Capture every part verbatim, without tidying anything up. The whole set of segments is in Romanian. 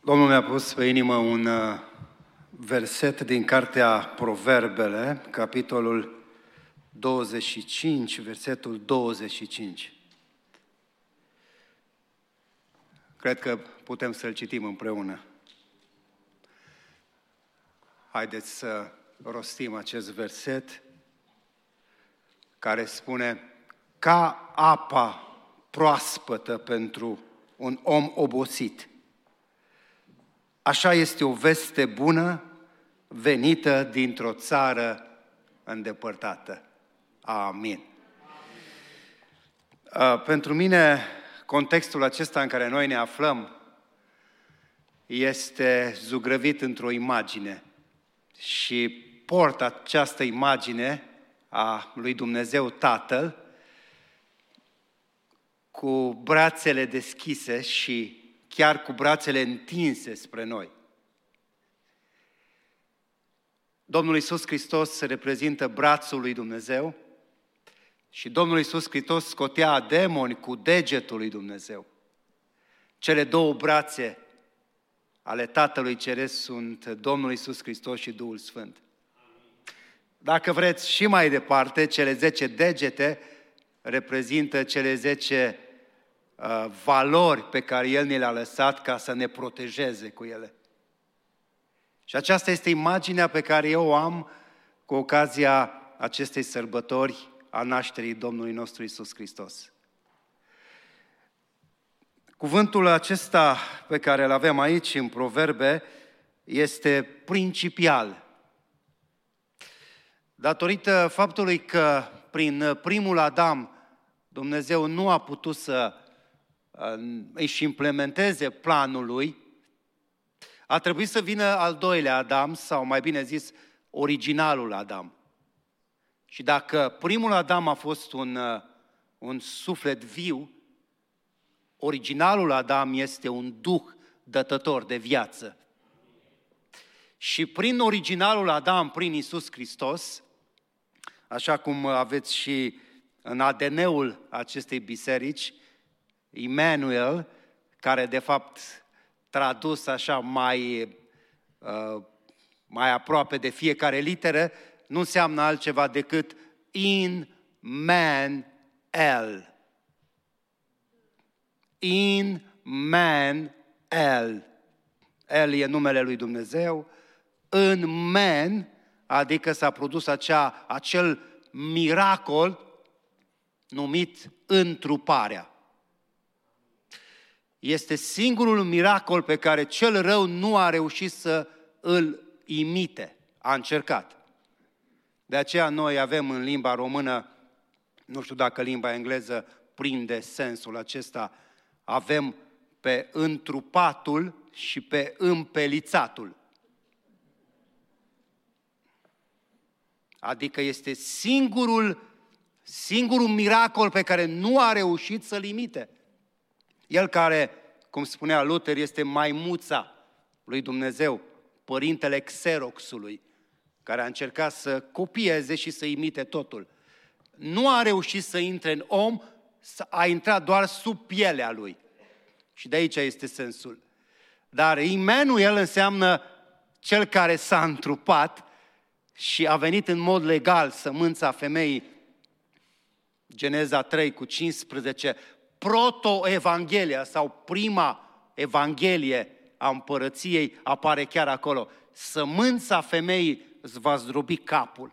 Domnul mi-a pus pe inimă un uh, verset din cartea Proverbele, capitolul douăzeci și cinci, versetul douăzeci și cinci. Cred că putem să-l citim împreună. Haideți să rostim acest verset care spune: ca apa proaspătă pentru un om obosit, așa este o veste bună venită dintr-o țară îndepărtată. Amin. Uh, pentru mine, contextul acesta în care noi ne aflăm este zugrăvit într-o imagine și port această imagine a lui Dumnezeu Tatăl cu brațele deschise și chiar cu brațele întinse spre noi. Domnul Iisus Hristos reprezintă brațul lui Dumnezeu și Domnul Iisus Hristos scotea demoni cu degetul lui Dumnezeu. Cele două brațe ale Tatălui Ceresc sunt Domnul Iisus Hristos și Duhul Sfânt. Dacă vreți și mai departe, cele zece degete reprezintă cele zece uh, valori pe care El ne le-a lăsat ca să ne protejeze cu ele. Și aceasta este imaginea pe care eu o am cu ocazia acestei sărbători a nașterii Domnului nostru Iisus Hristos. Cuvântul acesta pe care îl avem aici în Proverbe este principial. Datorită faptului că prin primul Adam Dumnezeu nu a putut să își implementeze planul lui, a trebuit să vină al doilea Adam, sau mai bine zis, originalul Adam. Și dacă primul Adam a fost un, un suflet viu, originalul Adam este un duh dătător de viață. Și prin originalul Adam, prin Iisus Hristos, așa cum aveți și în A D N-ul acestei biserici, Immanuel, care de fapt tradus așa mai, uh, mai aproape de fiecare literă, nu înseamnă altceva decât in man el. In man el. El e numele lui Dumnezeu. În man, adică s-a produs acea, acel miracol numit întruparea. Este singurul miracol pe care cel rău nu a reușit să îl imite. A încercat. De aceea noi avem în limba română, nu știu dacă limba engleză prinde sensul acesta, avem pe întrupatul și pe împelițatul. Adică este singurul, singurul miracol pe care nu a reușit să-l imite. El care, cum spunea Luther, este maimuța lui Dumnezeu, părintele Xeroxului, care a încercat să copieze și să imite totul. Nu a reușit să intre în om, a intrat doar sub pielea lui. Și de aici este sensul. Dar Immanuel înseamnă cel care s-a întrupat și a venit în mod legal, sămânța femeii, Geneza trei cu cincisprezece, proto-evanghelia sau prima evanghelie a împărăției apare chiar acolo. Sămânța femeii îți va zdrobi capul.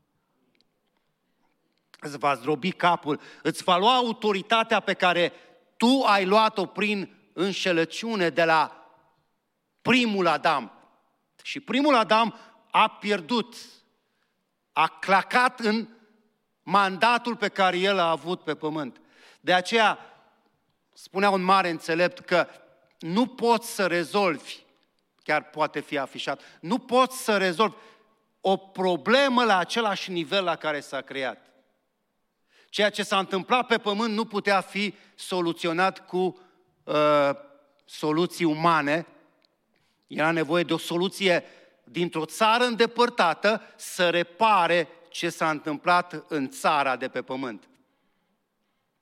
Îți va zdrobi capul, îți va lua autoritatea pe care tu ai luat-o prin înșelăciune de la primul Adam. Și primul Adam a pierdut, a clacat în mandatul pe care el a avut pe pământ. De aceea spunea un mare înțelept că nu poți să rezolvi, chiar poate fi afișat, nu poți să rezolvi o problemă la același nivel la care s-a creat. Ceea ce s-a întâmplat pe pământ nu putea fi soluționat cu uh, soluții umane. Era nevoie de o soluție dintr-o țară îndepărtată să repare ce s-a întâmplat în țara de pe pământ.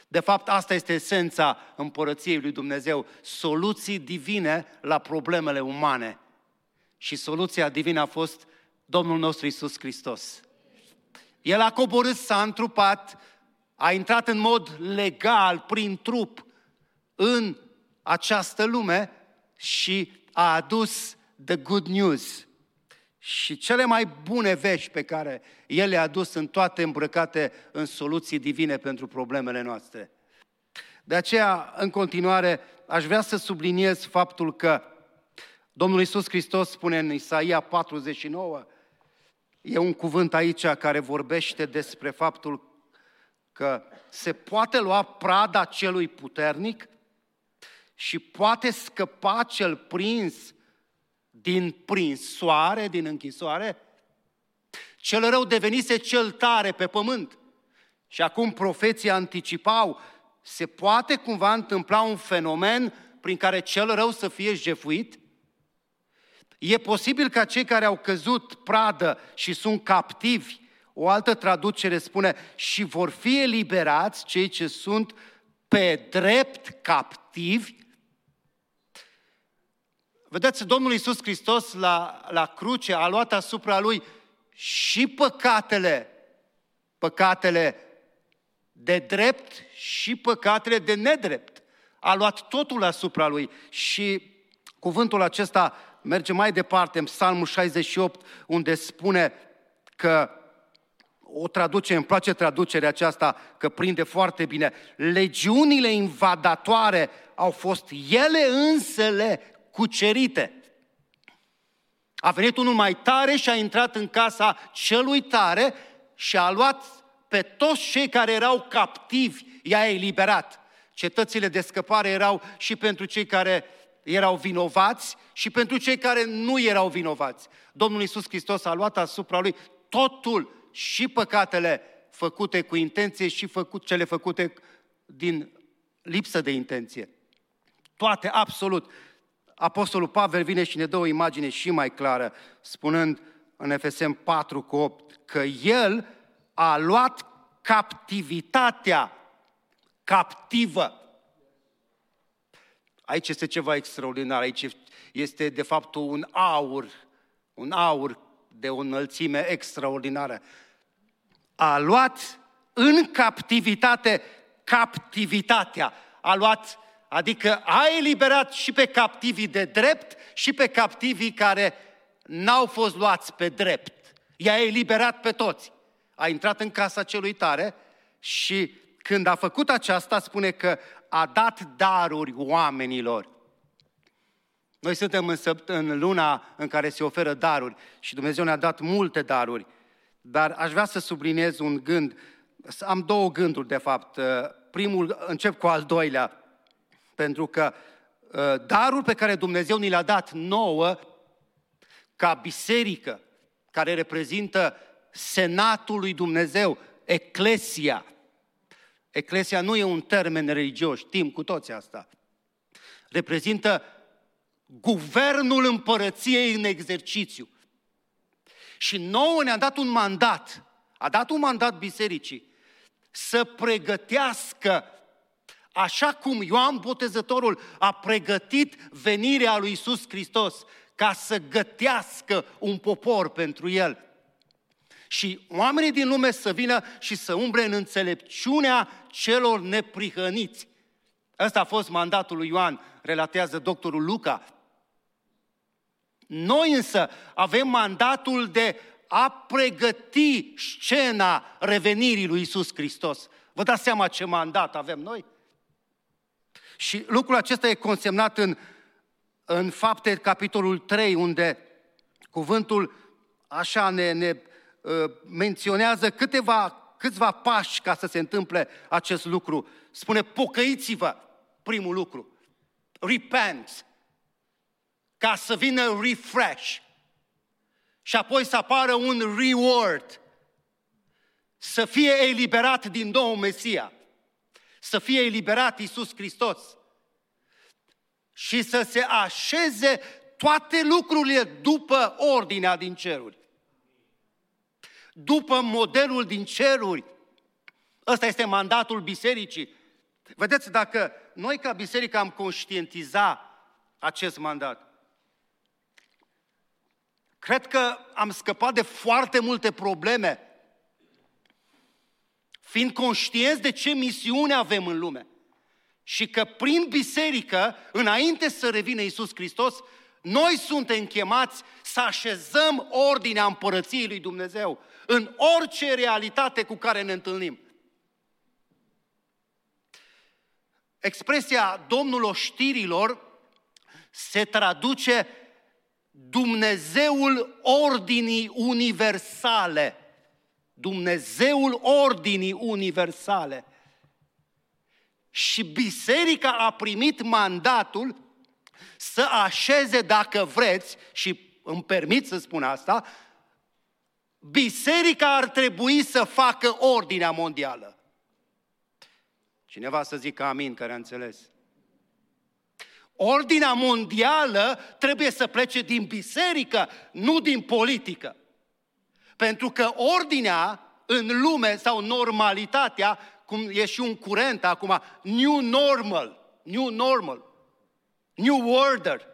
De fapt, asta este esența împărăției lui Dumnezeu, soluții divine la problemele umane. Și soluția divină a fost Domnul nostru Iisus Hristos. El a coborât, s-a întrupat, a intrat în mod legal, prin trup, în această lume și a adus the good news. Și cele mai bune vești pe care El le-a adus sunt toate îmbrăcate în soluții divine pentru problemele noastre. De aceea, în continuare, aș vrea să subliniez faptul că Domnul Iisus Hristos spune în Isaia patruzeci și nouă, e un cuvânt aici care vorbește despre faptul că se poate lua prada celui puternic și poate scăpa cel prins din prinsoare, din închisoare. Cel rău devenise cel tare pe pământ. Și acum profeții anticipau, se poate cumva întâmpla un fenomen prin care cel rău să fie jefuit? E posibil ca cei care au căzut pradă și sunt captivi, o altă traducere spune, și vor fi eliberați cei ce sunt pe drept captivi. Vedeți, Domnul Iisus Hristos la, la cruce a luat asupra Lui și păcatele, păcatele de drept și păcatele de nedrept. A luat totul asupra Lui și cuvântul acesta merge mai departe în Psalmul șaizeci și opt, unde spune că, o traduce, îmi place traducerea aceasta, că prinde foarte bine, legiunile invadatoare au fost ele însele cucerite. A venit unul mai tare și a intrat în casa celui tare și a luat pe toți cei care erau captivi, i-a eliberat. Cetățile de scăpare erau și pentru cei care erau vinovați și pentru cei care nu erau vinovați. Domnul Iisus Hristos a luat asupra Lui totul, și păcatele făcute cu intenție și făcut, cele făcute din lipsă de intenție. Toate, absolut. Apostolul Pavel vine și ne dă o imagine și mai clară, spunând în Efeseni patru cu opt, că El a luat captivitatea captivă. Aici este ceva extraordinar, aici este de fapt un aur, un aur de o înălțime extraordinară. A luat în captivitate captivitatea, a luat, adică a eliberat și pe captivii de drept și pe captivii care n-au fost luați pe drept. I-a eliberat pe toți. A intrat în casa celui tare și când a făcut aceasta, spune că a dat daruri oamenilor. Noi suntem în, săpt- în luna în care se oferă daruri și Dumnezeu ne-a dat multe daruri, dar aș vrea să subliniez un gând. Am două gânduri, de fapt. Primul, încep cu al doilea, pentru că darul pe care Dumnezeu ni l-a dat nouă, ca biserică, care reprezintă Senatul lui Dumnezeu, Eclesia. Eclesia nu e un termen religios, știm cu toții asta. Reprezintă guvernul împărăției în exercițiu. Și nouă ne-a dat un mandat, a dat un mandat bisericii, să pregătească, așa cum Ioan Botezătorul a pregătit venirea lui Iisus Hristos, ca să gătească un popor pentru El. Și oamenii din lume să vină și să umble în înțelepciunea celor neprihăniți. Ăsta a fost mandatul lui Ioan, relatează doctorul Luca. Noi însă avem mandatul de a pregăti scena revenirii lui Iisus Hristos. Vă dați seama ce mandat avem noi? Și lucrul acesta e consemnat în, în Fapte, capitolul trei, unde cuvântul așa ne, ne uh, menționează câteva, câțiva pași ca să se întâmple acest lucru. Spune, pocăiți-vă, primul lucru. Repent. Ca să vină refresh. Și apoi să apară un reward. Să fie eliberat din nou Mesia. Să fie eliberat Iisus Hristos. Și să se așeze toate lucrurile după ordinea din ceruri. După modelul din ceruri. Ăsta este mandatul bisericii. Vedeți, dacă noi ca biserică am conștientizat acest mandat, cred că am scăpat de foarte multe probleme, fiind conștienți de ce misiune avem în lume. Și că prin biserică, înainte să revină Iisus Hristos, noi suntem chemați să așezăm ordinea împărăției lui Dumnezeu în orice realitate cu care ne întâlnim. Expresia Domnul oștirilor se traduce Dumnezeul ordinii universale. Dumnezeul ordinii universale. Și biserica a primit mandatul să așeze, dacă vreți, și îmi permit să spun asta, biserica ar trebui să facă ordinea mondială. Cineva să zică amin, care a înțeles. Ordinea mondială trebuie să plece din biserică, nu din politică. Pentru că ordinea în lume sau normalitatea, cum e și un curent acum, new normal, new normal, new order.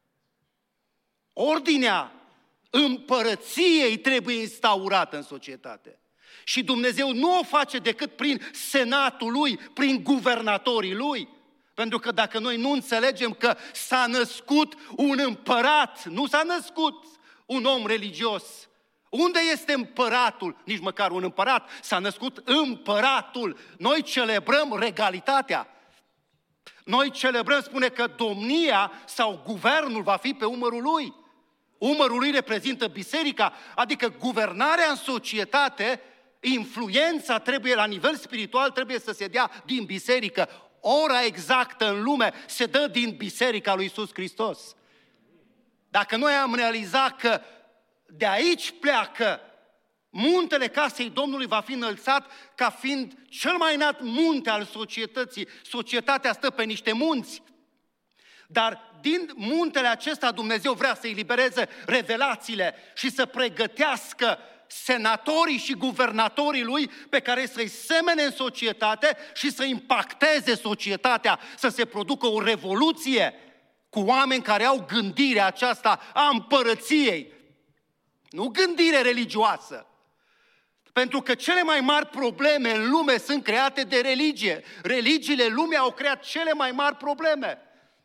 Ordinea împărăției trebuie instaurată în societate. Și Dumnezeu nu o face decât prin senatul lui, prin guvernatorii lui. Pentru că dacă noi nu înțelegem că s-a născut un împărat, nu s-a născut un om religios. Unde este împăratul? Nici măcar un împărat. S-a născut împăratul. Noi celebrăm regalitatea. Noi celebrăm, spune că domnia sau guvernul va fi pe umărul lui. Umărul lui reprezintă biserica, adică guvernarea în societate, influența trebuie la nivel spiritual, trebuie să se dea din biserică. Ora exactă în lume se dă din biserica lui Iisus Hristos. Dacă noi am realizat că de aici pleacă muntele casei Domnului va fi înălțat ca fiind cel mai înalt munte al societății. Societatea stă pe niște munți. Dar din muntele acesta Dumnezeu vrea să elibereze revelațiile și să pregătească senatorii și guvernatorii lui pe care să-i semene în societate și să impacteze societatea, să se producă o revoluție cu oameni care au gândirea aceasta a împărăției. Nu gândire religioasă. Pentru că cele mai mari probleme în lume sunt create de religie. Religiile lumii au creat cele mai mari probleme.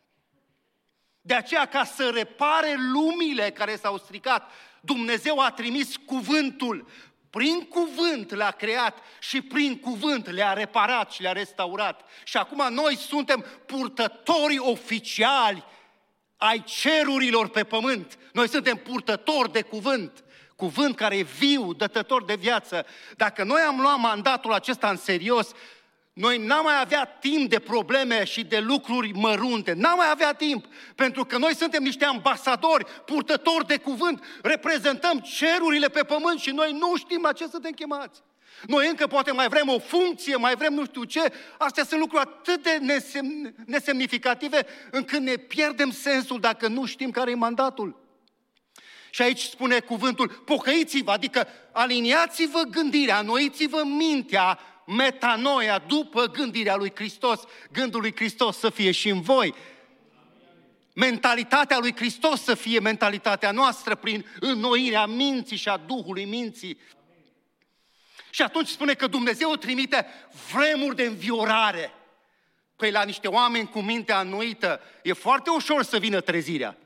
De aceea, ca să repare lumile care s-au stricat, Dumnezeu a trimis cuvântul. Prin cuvânt le-a creat și prin cuvânt le-a reparat și le-a restaurat. Și acum noi suntem purtătorii oficiali ai cerurilor pe pământ. Noi suntem purtători de cuvânt. Cuvânt care e viu, dătător de viață. Dacă noi am luat mandatul acesta în serios, noi n-am mai avea timp de probleme și de lucruri mărunte. N-am mai avea timp, pentru că noi suntem niște ambasadori, purtători de cuvânt, reprezentăm cerurile pe pământ și noi nu știm la ce suntem chemați. Noi încă poate mai vrem o funcție, mai vrem nu știu ce. Astea sunt lucruri atât de nesem- nesemnificative încât ne pierdem sensul dacă nu știm care e mandatul. Și aici spune cuvântul, pocăiți-vă, adică aliniați-vă gândirea, înnoiți-vă mintea, metanoia, după gândirea lui Hristos, gândul lui Hristos să fie și în voi. Mentalitatea lui Hristos să fie mentalitatea noastră prin înnoirea minții și a Duhului minții. Și atunci spune că Dumnezeu trimite vremuri de înviorare. Păi la niște oameni cu mintea înnoită e foarte ușor să vină trezirea.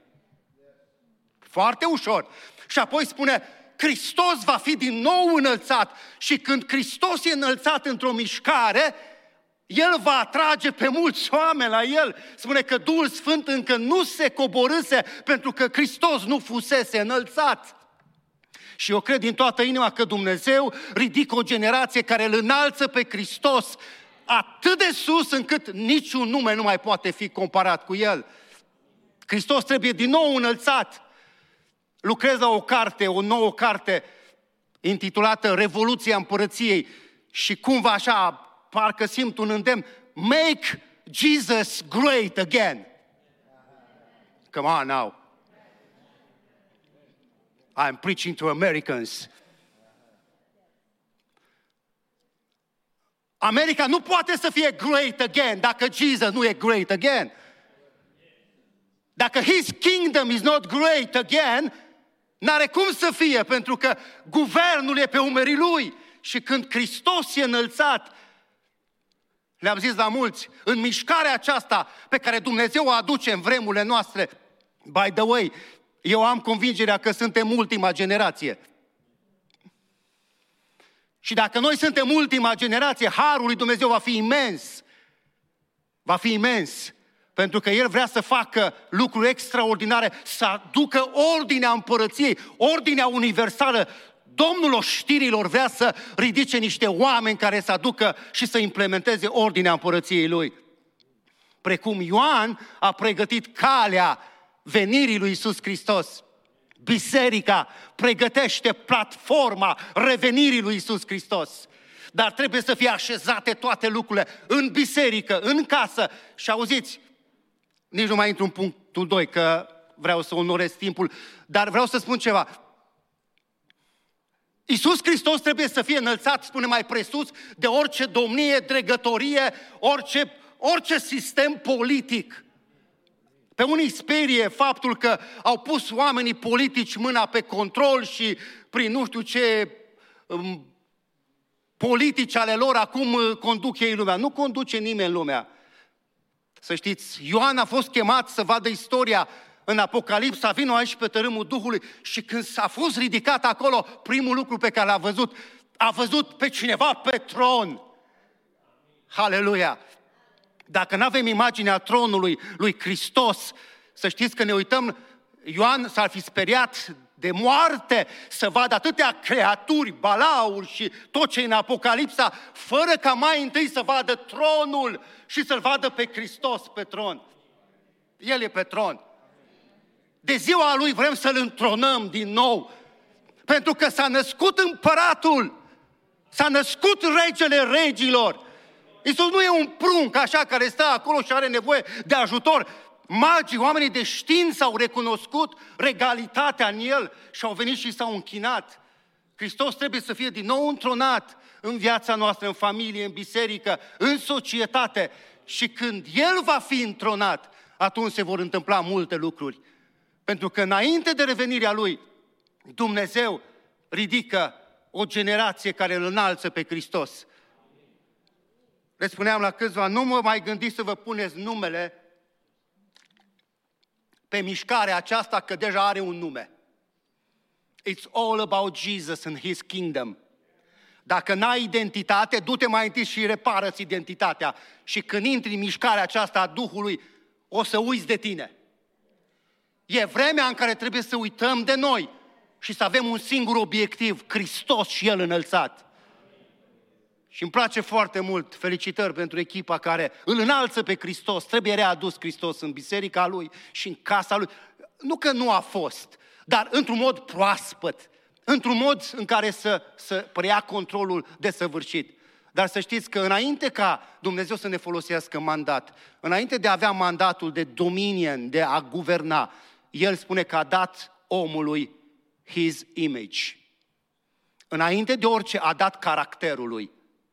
Foarte ușor. Și apoi spune, Hristos va fi din nou înălțat și când Hristos e înălțat într-o mișcare, El va atrage pe mulți oameni la El. Spune că Duhul Sfânt încă nu se coborâse pentru că Hristos nu fusese înălțat. Și eu cred din toată inima că Dumnezeu ridică o generație care îl înalță pe Hristos atât de sus încât niciun nume nu mai poate fi comparat cu El. Hristos trebuie din nou înălțat. Lucrez la o carte, o nouă carte intitulată Revoluția Împărăției și cumva așa, parcă simt un îndemn, Make Jesus great again. Come on now. I'm preaching to Americans. America nu poate să fie great again dacă Jesus nu e great again. Dacă His kingdom is not great again, n-are cum să fie, pentru că guvernul e pe umerii Lui. Și când Hristos e înălțat, le-am zis la mulți, în mișcarea aceasta pe care Dumnezeu o aduce în vremurile noastre, by the way, eu am convingerea că suntem ultima generație. Și dacă noi suntem ultima generație, harul lui Dumnezeu va fi imens. Va fi imens. Pentru că El vrea să facă lucruri extraordinare, să aducă ordinea împărăției, ordinea universală. Domnul oștirilor vrea să ridice niște oameni care să aducă și să implementeze ordinea împărăției Lui. Precum Ioan a pregătit calea venirii lui Iisus Hristos. Biserica pregătește platforma revenirii lui Iisus Hristos. Dar trebuie să fie așezate toate lucrurile în biserică, în casă. Și auziți, nici nu mai intru în punctul doi, că vreau să onorez timpul, dar vreau să spun ceva. Iisus Hristos trebuie să fie înălțat, spune mai presus, de orice domnie, dregătorie, orice, orice sistem politic. Pe unii sperie faptul că au pus oamenii politici mâna pe control și prin nu știu ce um, politici ale lor acum conduc ei lumea. Nu conduce nimeni lumea. Să știți, Ioan a fost chemat să vadă istoria în Apocalipsa, vino aici pe tărâmul Duhului și când s-a fost ridicat acolo, primul lucru pe care l-a văzut, a văzut pe cineva pe tron. Haleluia! Dacă nu avem imaginea tronului lui Hristos, să știți că ne uităm, Ioan s-ar fi speriat de moarte să vadă atâtea creaturi, balauri și tot ce e în Apocalipsa, fără ca mai întâi să vadă tronul și să-L vadă pe Hristos pe tron. El e pe tron. De ziua Lui vrem să-L întronăm din nou, pentru că s-a născut împăratul, s-a născut regele regilor. Iisus nu e un prunc așa care stă acolo și are nevoie de ajutor. Magii, oamenii de știință au recunoscut regalitatea în El și au venit și s-au închinat. Hristos trebuie să fie din nou întronat în viața noastră, în familie, în biserică, în societate. Și când El va fi întronat, atunci se vor întâmpla multe lucruri. Pentru că înainte de revenirea Lui, Dumnezeu ridică o generație care îl înalță pe Hristos. Le spuneam la câțiva, nu mă mai gândiți să vă puneți numele pe mișcarea aceasta, că deja are un nume. It's all about Jesus and His kingdom. Dacă n-ai identitate, du-te mai întâi și repară-ți identitatea. Și când intri în mișcarea aceasta a Duhului, o să uiți de tine. E vremea în care trebuie să uităm de noi și să avem un singur obiectiv, Hristos și El înălțat. Și îmi place foarte mult, felicitări pentru echipa care îl înalță pe Hristos, trebuie readus Hristos în biserica Lui și în casa Lui. Nu că nu a fost, dar într-un mod proaspăt, într-un mod în care să, să preia controlul desăvârșit. Dar să știți că înainte ca Dumnezeu să ne folosească mandat, înainte de a avea mandatul de dominion, de a guverna, El spune că a dat omului His image. Înainte de orice a dat caracterul Lui.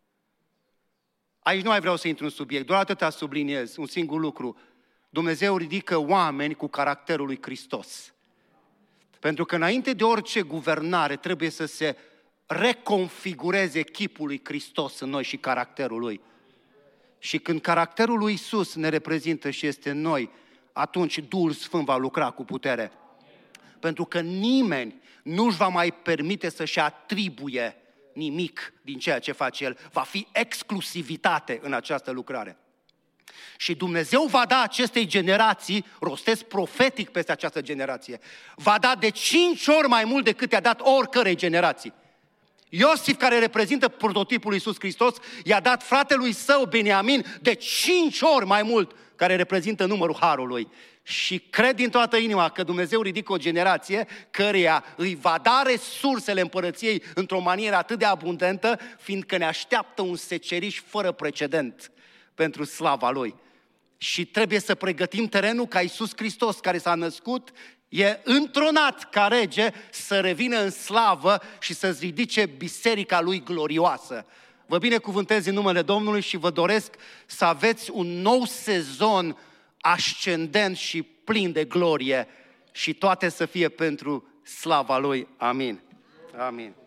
Aici nu mai vreau să intru în subiect, doar atâta subliniez, un singur lucru. Dumnezeu ridică oameni cu caracterul lui Hristos. Pentru că înainte de orice guvernare trebuie să se reconfigureze chipul lui Hristos în noi și caracterul Lui. Și când caracterul lui Iisus ne reprezintă și este în noi, atunci Duhul Sfânt va lucra cu putere. Pentru că nimeni nu își va mai permite să-și atribuie nimic din ceea ce face El. Va fi exclusivitate în această lucrare. Și Dumnezeu va da acestei generații, rostesc profetic peste această generație, va da de cinci ori mai mult decât i-a dat oricărei generații. Iosif, care reprezintă prototipul lui Iisus Hristos, i-a dat fratelui său Beniamin de cinci ori mai mult, care reprezintă numărul harului. Și cred din toată inima că Dumnezeu ridică o generație căreia îi va da resursele împărăției într-o manieră atât de abundentă, fiindcă ne așteaptă un seceriș fără precedent pentru slava Lui. Și trebuie să pregătim terenul ca Iisus Hristos, care s-a născut, e întronat ca rege, să revină în slavă și să-ți ridice biserica Lui glorioasă. Vă binecuvântez în numele Domnului și vă doresc să aveți un nou sezon ascendent și plin de glorie și toate să fie pentru slava Lui. Amin. Amin.